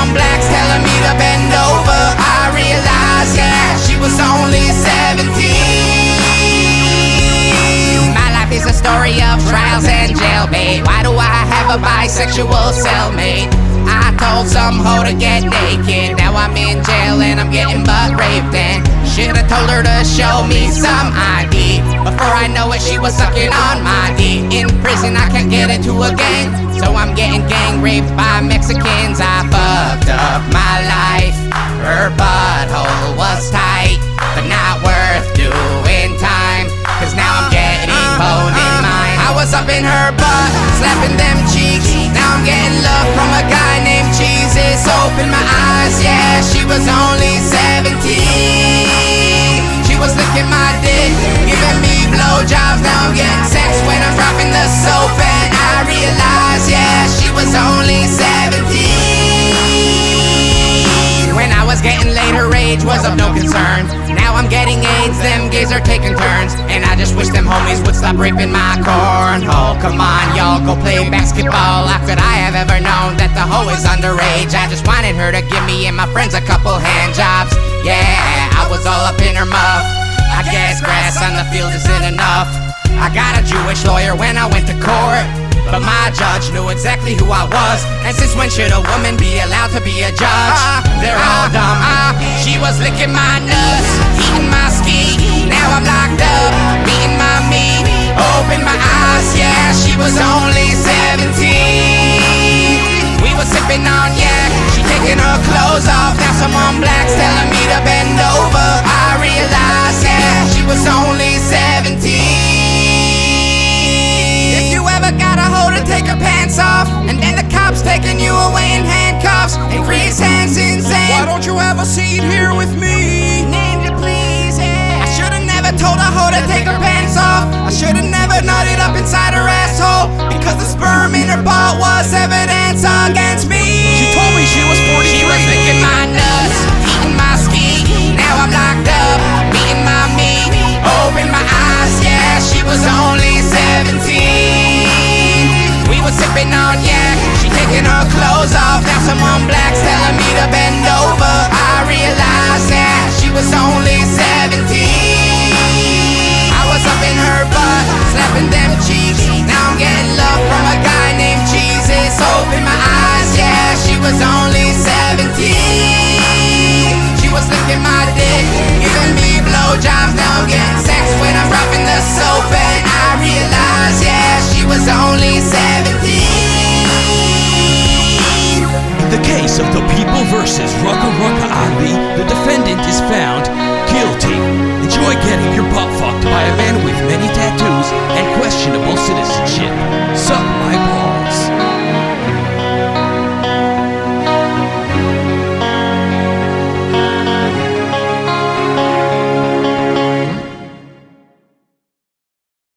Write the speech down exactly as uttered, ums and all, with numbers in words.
someone black's telling me to bend over, I realize, yeah, she was only seventeen. My life is a story of trials and jailbait. Why do I have a bisexual cellmate? I told some hoe to get naked. Now I'm in jail and I'm getting butt raped. And should've told her to show me some I D. Before I know it, she was sucking on my D. In prison I can't get into a gang, so I'm getting gang raped by Mexicans. I fucked up my life. Her butthole was tight, but not worth doing time, cause now I'm getting bone in mine. I was up in her butt, slapping them cheeks. Now I'm getting love from a guy named Jesus. Open my eyes, yeah, she was only seventeen. She was licking my dick, giving me blowjobs. Now I'm getting sex when I'm dropping the soap. And I realize, yeah, she was only seventeen. When I was getting laid, her age was of no concern. Now I'm getting AIDS, them gays are taking turns. And I just wish them homies would stop raping my cornhole. Come on, y'all, go play basketball. How could I have ever known that the hoe is underage? I just wanted her to give me and my friends a couple hand jobs. Yeah, I was all up in her muff. I guess grass on the field isn't enough. I got a Jewish lawyer when I went to court, but my judge knew exactly who I was. And since when should a woman be allowed to be a judge? Uh, They're all uh, dumb. Uh, she was licking my nuts, eating my ski. Now I'm locked up, beating my meat. Open my eyes, yeah, she was only seventeen. We were sipping on yak, she taking her clothes off. Now someone black's telling me to bend over. I realize, yeah, she was only seventeen. Got a hoe to take her pants off, and then the cops taking you away in handcuffs. And Chris Hands insane. Why don't you have a seat here with me? Name it please, yeah. I should've never told a hoe to take her pants off. I should've never nutted up inside her asshole, because the sperm in her butt was evidence against me. She told me she was forty-three. She was licking my nuts, eating my ski. Now I'm locked up, beating my meat. Open my eyes, yeah, she was only seventeen. We were sipping on yak, she taking her clothes off. Now someone black's telling me to bend over. I realize, yeah, she was only seventeen. I was up in her butt, slapping them cheeks. Now I'm getting love from a guy named Jesus. Open my eyes, yeah, she was only seventeen. She was licking my dick, giving me blowjobs. Now I'm getting sex when I'm dropping the soap. And I realize, yeah, she was only seventeen. In the case of the People versus Rucka Rucka Ali, the defendant is found guilty. Enjoy getting your